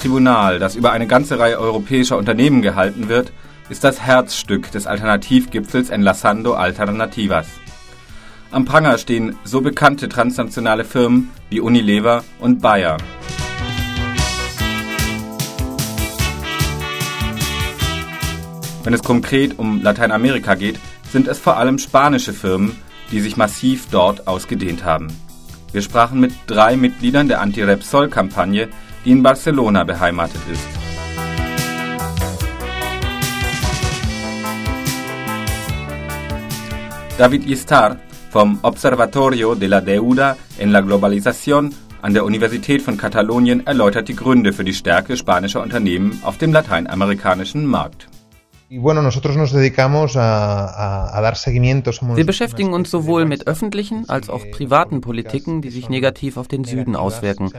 Tribunal, das über eine ganze Reihe europäischer Unternehmen gehalten wird, ist das Herzstück des Alternativgipfels Enlazando Alternativas. Am Pranger stehen so bekannte transnationale Firmen wie Unilever und Bayer. Wenn es konkret um Lateinamerika geht, sind es vor allem spanische Firmen, die sich massiv dort ausgedehnt haben. Wir sprachen mit 3 Mitgliedern der Anti-Repsol-Kampagne, die in Barcelona beheimatet ist. David Gistar vom Observatorio de la Deuda en la Globalización an der Universität von Katalonien erläutert die Gründe für die Stärke spanischer Unternehmen auf dem lateinamerikanischen Markt. Wir beschäftigen uns sowohl mit öffentlichen als auch privaten Politiken, die sich negativ auf den Süden auswirken.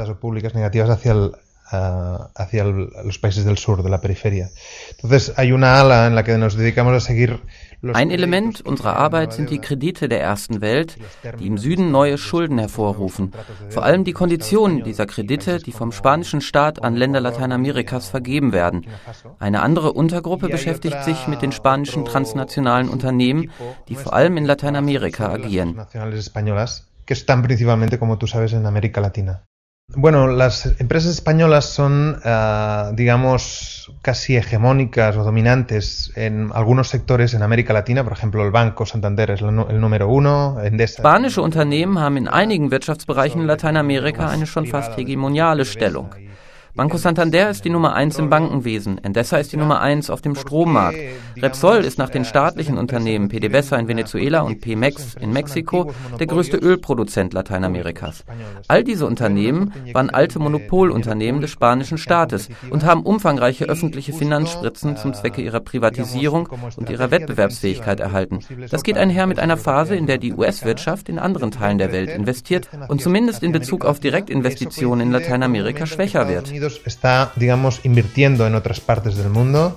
Hacia los países del sur, de la periferia. Entonces, hay una ala en la que nos dedicamos a seguir. Ein Element unserer Arbeit sind die Kredite der ersten Welt, die im Süden neue Schulden hervorrufen. Vor allem die Konditionen dieser Kredite, die vom spanischen Staat an Länder Lateinamerikas vergeben werden. Eine andere Untergruppe beschäftigt sich mit den spanischen transnationalen Unternehmen, die vor allem in Lateinamerika agieren. Que están principalmente, como tú sabes, en América Latina. Bueno, las empresas españolas son, digamos, casi hegemónicas o dominantes en algunos sectores en América Latina. Por ejemplo, el Banco Santander es el número 1. Endesa. Spanische Unternehmen haben in einigen Wirtschaftsbereichen in Lateinamerika eine schon fast hegemoniale Stellung. Banco Santander ist die Nummer 1 im Bankenwesen, Endesa ist die Nummer 1 auf dem Strommarkt. Repsol ist nach den staatlichen Unternehmen PDVSA in Venezuela und Pemex in Mexiko der größte Ölproduzent Lateinamerikas. All diese Unternehmen waren alte Monopolunternehmen des spanischen Staates und haben umfangreiche öffentliche Finanzspritzen zum Zwecke ihrer Privatisierung und ihrer Wettbewerbsfähigkeit erhalten. Das geht einher mit einer Phase, in der die US-Wirtschaft in anderen Teilen der Welt investiert und zumindest in Bezug auf Direktinvestitionen in Lateinamerika schwächer wird. Está, digamos, invirtiendo en otras partes del mundo.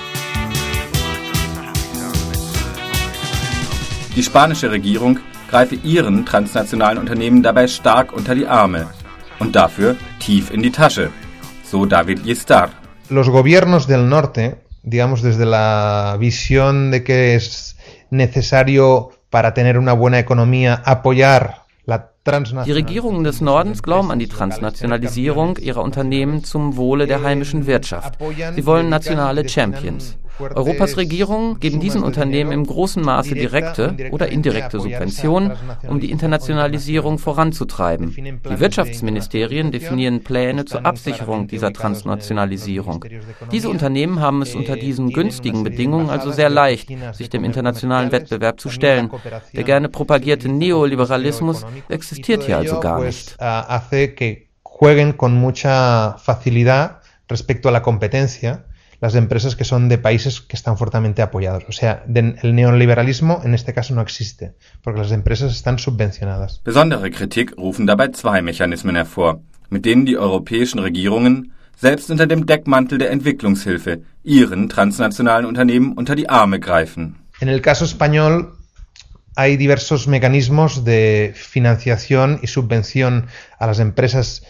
Die spanische Regierung greife ihren transnationalen Unternehmen dabei stark unter die Arme und dafür tief in die Tasche, so David Gistar. Los gobiernos del norte, digamos, desde la visión de que es necesario para tener una buena economía apoyar. Die Regierungen des Nordens glauben an die Transnationalisierung ihrer Unternehmen zum Wohle der heimischen Wirtschaft. Sie wollen nationale Champions. Europas Regierungen geben diesen Unternehmen im großen Maße direkte oder indirekte Subventionen, um die Internationalisierung voranzutreiben. Die Wirtschaftsministerien definieren Pläne zur Absicherung dieser Transnationalisierung. Diese Unternehmen haben es unter diesen günstigen Bedingungen also sehr leicht, sich dem internationalen Wettbewerb zu stellen. Der gerne propagierte Neoliberalismus existiert hier also gar nicht. Jueguen con mucha facilidad respecto a la competencia las empresas que son de países que están fuertemente apoyados. O sea, el neoliberalismo en este caso no existe, porque las empresas están subvencionadas. Besondere Kritik rufen dabei 2 Mechanismen hervor, mit denen die europäischen Regierungen selbst unter dem Deckmantel der Entwicklungshilfe ihren transnationalen Unternehmen unter die Arme greifen. En el caso español hay diversos mecanismos de financiación y subvención a las empresas.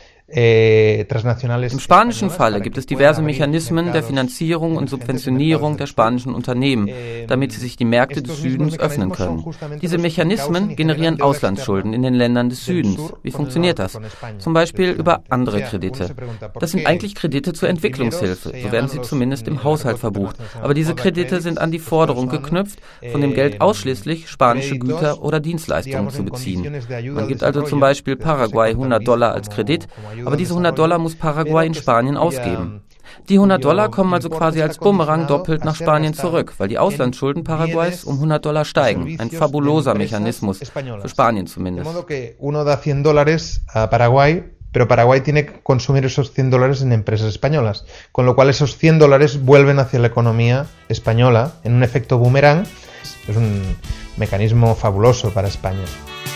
Im spanischen Falle gibt es diverse Mechanismen der Finanzierung und Subventionierung der spanischen Unternehmen, damit sie sich die Märkte des Südens öffnen können. Diese Mechanismen generieren Auslandsschulden in den Ländern des Südens. Wie funktioniert das? Zum Beispiel über andere Kredite. Das sind eigentlich Kredite zur Entwicklungshilfe, so werden sie zumindest im Haushalt verbucht. Aber diese Kredite sind an die Forderung geknüpft, von dem Geld ausschließlich spanische Güter oder Dienstleistungen zu beziehen. Man gibt also zum Beispiel Paraguay $100 als Kredit, aber diese $100 muss Paraguay in Spanien ausgeben. Die $100 kommen also quasi als Bumerang doppelt nach Spanien zurück, weil die Auslandsschulden Paraguays um $100 steigen. Ein fabuloser Mechanismus, für Spanien zumindest. Uno da $100 a Paraguay, pero Paraguay tiene que consumir esos $100 en empresas españolas, con lo cual esos $100 vuelven hacia la economía española en un efecto boomerang. Es un mecanismo fabuloso para España.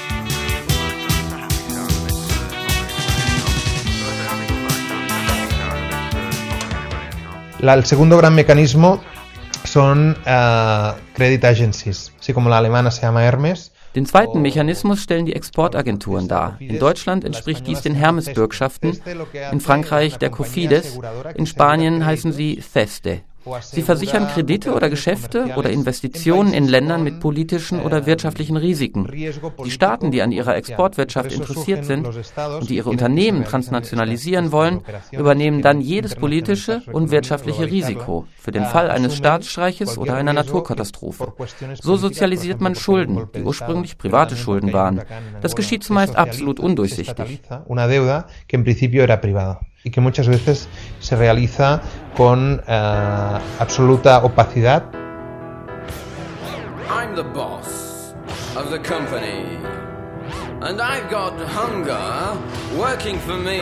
El segundo gran mecanismo son credit agencies, así como la alemana se llama Hermes. Den zweiten Mechanismus stellen die Exportagenturen dar. In Deutschland entspricht dies den Hermes-Bürgschaften, in Frankreich der Cofides, in Spanien heißen sie CESTE. Sie versichern Kredite oder Geschäfte oder Investitionen in Ländern mit politischen oder wirtschaftlichen Risiken. Die Staaten, die an ihrer Exportwirtschaft interessiert sind und die ihre Unternehmen transnationalisieren wollen, übernehmen dann jedes politische und wirtschaftliche Risiko für den Fall eines Staatsstreiches oder einer Naturkatastrophe. So sozialisiert man Schulden, die ursprünglich private Schulden waren. Das geschieht zumeist absolut undurchsichtig. Y que muchas veces se realiza con absoluta opacidad. I'm the boss of the company and I've got hunger working for me.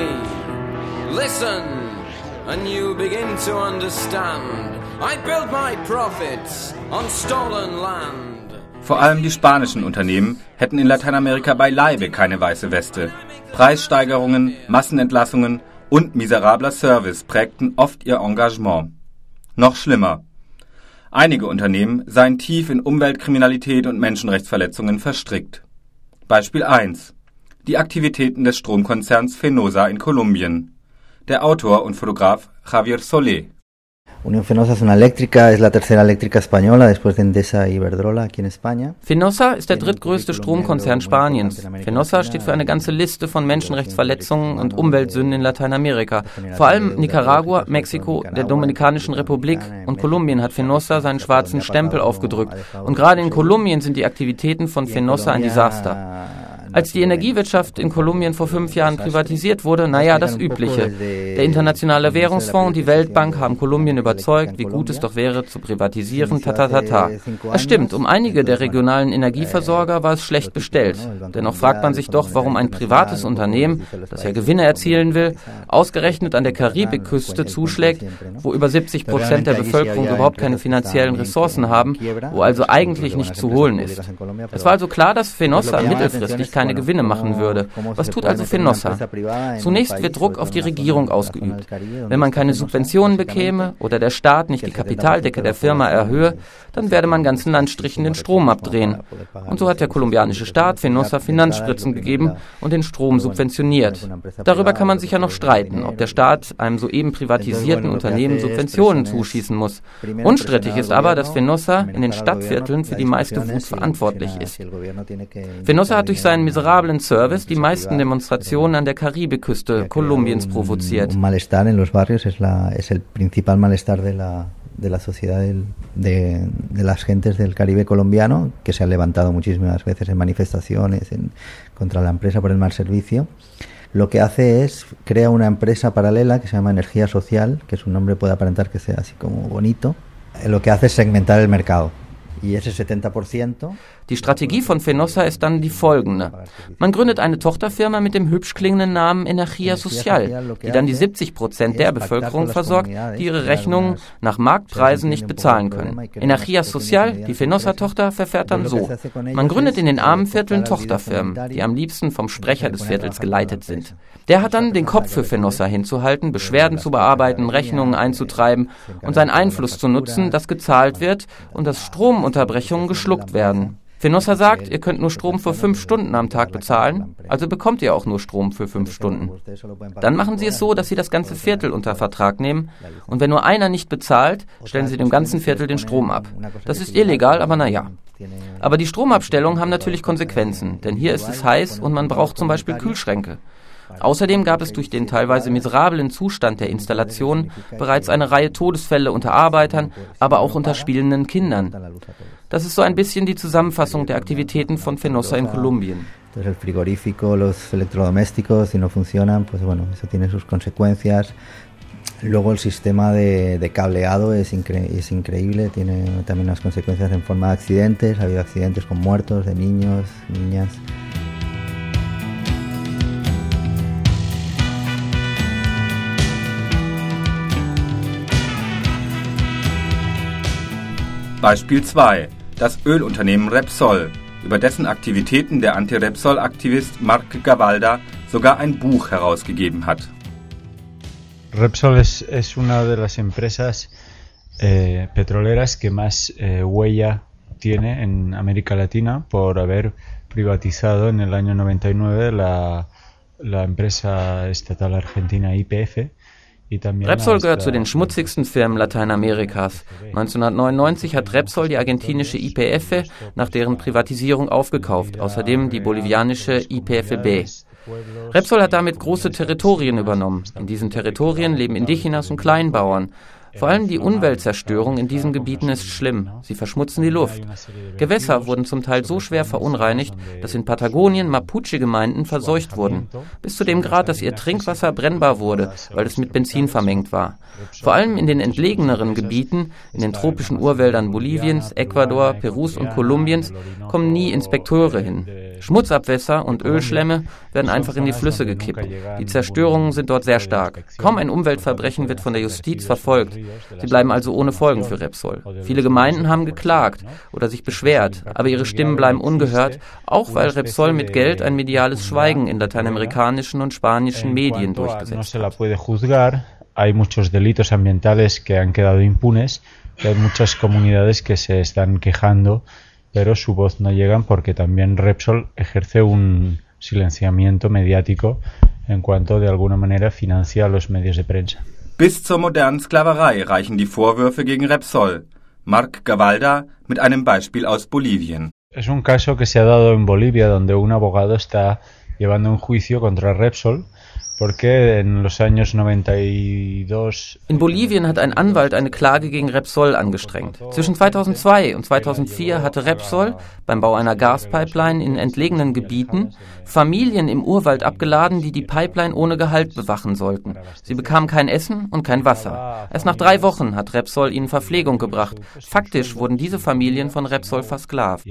Listen and you begin to understand. I build my profits on stolen land. Vor allem die spanischen Unternehmen hätten in Lateinamerika beileibe keine weiße Weste. Preissteigerungen, Massenentlassungen und miserabler Service prägten oft ihr Engagement. Noch schlimmer. Einige Unternehmen seien tief in Umweltkriminalität und Menschenrechtsverletzungen verstrickt. Beispiel 1. Die Aktivitäten des Stromkonzerns Fenosa in Kolumbien. Der Autor und Fotograf Javier Solé. Unión Fenosa es una eléctrica, es la tercera eléctrica española después de Endesa y Iberdrola aquí en España. Fenosa ist der drittgrößte Stromkonzern Spaniens. Fenosa steht für eine ganze Liste von Menschenrechtsverletzungen und Umweltsünden in Lateinamerika. Vor allem Nicaragua, Mexiko, der Dominikanischen Republik und Kolumbien hat Fenosa seinen schwarzen Stempel aufgedrückt. Und gerade in Kolumbien sind die Aktivitäten von Fenosa ein Desaster. Als die Energiewirtschaft in Kolumbien vor 5 Jahren privatisiert wurde, das Übliche. Der Internationale Währungsfonds und die Weltbank haben Kolumbien überzeugt, wie gut es doch wäre, zu privatisieren, Es stimmt, um einige der regionalen Energieversorger war es schlecht bestellt. Dennoch fragt man sich doch, warum ein privates Unternehmen, das ja Gewinne erzielen will, ausgerechnet an der Karibikküste zuschlägt, wo über 70% der Bevölkerung überhaupt keine finanziellen Ressourcen haben, wo also eigentlich nicht zu holen ist. Es war also klar, dass Fenosa mittelfristig keine Gewinne machen würde. Was tut also Fenosa? Zunächst wird Druck auf die Regierung ausgeübt. Wenn man keine Subventionen bekäme oder der Staat nicht die Kapitaldecke der Firma erhöhe, dann werde man ganzen Landstrichen den Strom abdrehen. Und so hat der kolumbianische Staat Fenosa Finanzspritzen gegeben und den Strom subventioniert. Darüber kann man sicher noch streiten, ob der Staat einem soeben privatisierten Unternehmen Subventionen zuschießen muss. Unstrittig ist aber, dass Fenosa in den Stadtvierteln für die meiste Wut verantwortlich ist. Fenosa hat durch seinen miserablen Service die meisten Demonstrationen an der Karibikküste Kolumbiens provoziert. Malestar en los barrios es el principal malestar de la sociedad de las gentes del Caribe colombiano, que se han levantado muchísimas veces en manifestaciones contra la empresa por el mal servicio. Lo que hace es, crea una empresa paralela que se llama Energía Social, que su nombre puede aparentar que sea así como bonito. Lo que hace es segmentar el mercado. Y ese 70%. Die Strategie von Fenosa ist dann die folgende. Man gründet eine Tochterfirma mit dem hübsch klingenden Namen Energía Social, die dann die 70% der Bevölkerung versorgt, die ihre Rechnungen nach Marktpreisen nicht bezahlen können. Energía Social, die Fenosa-Tochter, verfährt dann so. Man gründet in den armen Vierteln Tochterfirmen, die am liebsten vom Sprecher des Viertels geleitet sind. Der hat dann den Kopf für Fenosa hinzuhalten, Beschwerden zu bearbeiten, Rechnungen einzutreiben und seinen Einfluss zu nutzen, dass gezahlt wird und dass Stromunterbrechungen geschluckt werden. Fenosa sagt, ihr könnt nur Strom für 5 Stunden am Tag bezahlen, also bekommt ihr auch nur Strom für 5 Stunden. Dann machen sie es so, dass sie das ganze Viertel unter Vertrag nehmen und wenn nur einer nicht bezahlt, stellen sie dem ganzen Viertel den Strom ab. Das ist illegal, aber naja. Aber die Stromabstellungen haben natürlich Konsequenzen, denn hier ist es heiß und man braucht zum Beispiel Kühlschränke. Außerdem gab es durch den teilweise miserablen Zustand der Installation bereits eine Reihe Todesfälle unter Arbeitern, aber auch unter spielenden Kindern. Das ist so ein bisschen die Zusammenfassung der Aktivitäten von Fenosa in Kolumbien. Entonces el frigorífico, los electrodomésticos, si no funcionan, pues bueno, eso tiene sus consecuencias. Luego el sistema de cableado es increíble, tiene también unas consecuencias en forma de accidentes, ha habido accidentes con muertos de niños, niñas. Beispiel 2. Das Ölunternehmen Repsol, über dessen Aktivitäten der Anti-Repsol-Aktivist Marc Gavalda sogar ein Buch herausgegeben hat. Repsol es una de las empresas petroleras que más huella tiene en América Latina por haber privatizado en el año 99 la empresa estatal argentina YPF. Repsol gehört zu den schmutzigsten Firmen Lateinamerikas. 1999 hat Repsol die argentinische YPF nach deren Privatisierung aufgekauft, außerdem die bolivianische YPFB. Repsol hat damit große Territorien übernommen. In diesen Territorien leben Indigenas und Kleinbauern. Vor allem die Umweltzerstörung in diesen Gebieten ist schlimm. Sie verschmutzen die Luft. Gewässer wurden zum Teil so schwer verunreinigt, dass in Patagonien Mapuche-Gemeinden verseucht wurden. Bis zu dem Grad, dass ihr Trinkwasser brennbar wurde, weil es mit Benzin vermengt war. Vor allem in den entlegeneren Gebieten, in den tropischen Urwäldern Boliviens, Ecuador, Perus und Kolumbiens, kommen nie Inspekteure hin. Schmutzabwässer und Ölschlemme werden einfach in die Flüsse gekippt. Die Zerstörungen sind dort sehr stark. Kaum ein Umweltverbrechen wird von der Justiz verfolgt. Sie bleiben also ohne Folgen für Repsol. Viele Gemeinden haben geklagt oder sich beschwert, aber ihre Stimmen bleiben ungehört, auch weil Repsol mit Geld ein mediales Schweigen in lateinamerikanischen und spanischen Medien durchgesetzt hat. Hay muchos delitos ambientales que han quedado impunes, hay muchas comunidades que se están quejando, pero su voz no llega porque también Repsol ejerce un silenciamiento mediático en cuanto de alguna manera financia a los medios de prensa. Bis zur modernen Sklaverei reichen die Vorwürfe gegen Repsol. Marc Gavalda mit einem Beispiel aus Bolivien. Es un caso que se ha dado en Bolivia donde un abogado está llevando un juicio contra Repsol. In Bolivien hat ein Anwalt eine Klage gegen Repsol angestrengt. Zwischen 2002 und 2004 hatte Repsol beim Bau einer Gaspipeline in entlegenen Gebieten Familien im Urwald abgeladen, die die Pipeline ohne Gehalt bewachen sollten. Sie bekamen kein Essen und kein Wasser. Erst nach 3 Wochen hat Repsol ihnen Verpflegung gebracht. Faktisch wurden diese Familien von Repsol versklavt.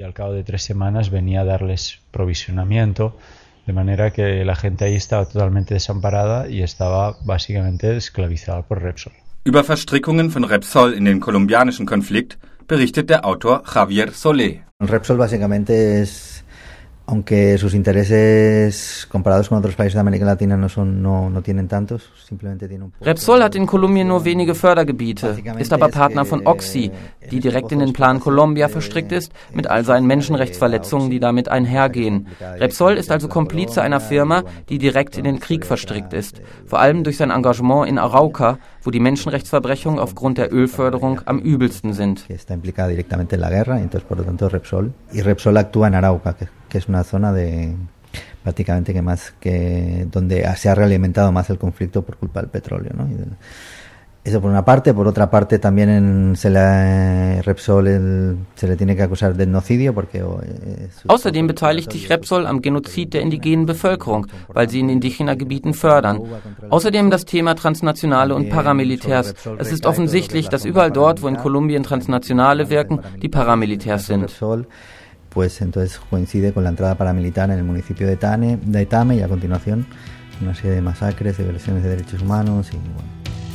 De manera que la gente ahí estaba totalmente desamparada y estaba básicamente esclavizada por Repsol. Über Verstrickungen von Repsol in den kolumbianischen Konflikt berichtet der Autor Javier Solé. Repsol básicamente es, aunque sus intereses comparados con otros países de América Latina no tienen tantos, simplemente tiene un poco. Repsol hat in Kolumbien nur wenige Fördergebiete, ist aber Partner von Oxy, die direkt in den Plan Colombia verstrickt ist, mit all seinen Menschenrechtsverletzungen, die damit einhergehen. Repsol ist also Komplize einer Firma, die direkt in den Krieg verstrickt ist, vor allem durch sein Engagement in Arauca, wo die Menschenrechtsverbrechungen aufgrund der Ölförderung am übelsten sind. Está implicada directamente en la guerra, entonces por lo tanto Repsol actúa en Arauca, que es una zona de prácticamente que donde se ha realimentado más el conflicto por culpa del petróleo, ¿no? Eso por una parte. Por otra parte también Repsol se le tiene que acusar de etnocidio porque Außerdem beteiligt sich Repsol am Genozid der indigenen Bevölkerung, weil sie in indigenen Gebieten fördern. Außerdem das Thema Transnationale und Paramilitärs. Es ist offensichtlich, dass überall dort, wo in Kolumbien Transnationale wirken, die Paramilitärs sind. Pues entonces coincide con la entrada paramilitar en el municipio de Etame y a continuación una serie de masacres, de violaciones de derechos humanos y bueno.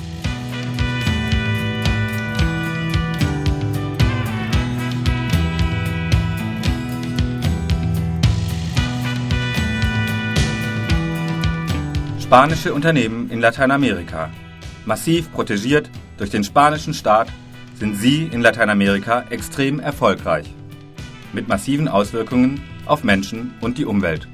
Spanische Unternehmen in Lateinamerika. Massiv protegiert durch den spanischen Staat sind sie in Lateinamerika extrem erfolgreich. Mit massiven Auswirkungen auf Menschen und die Umwelt.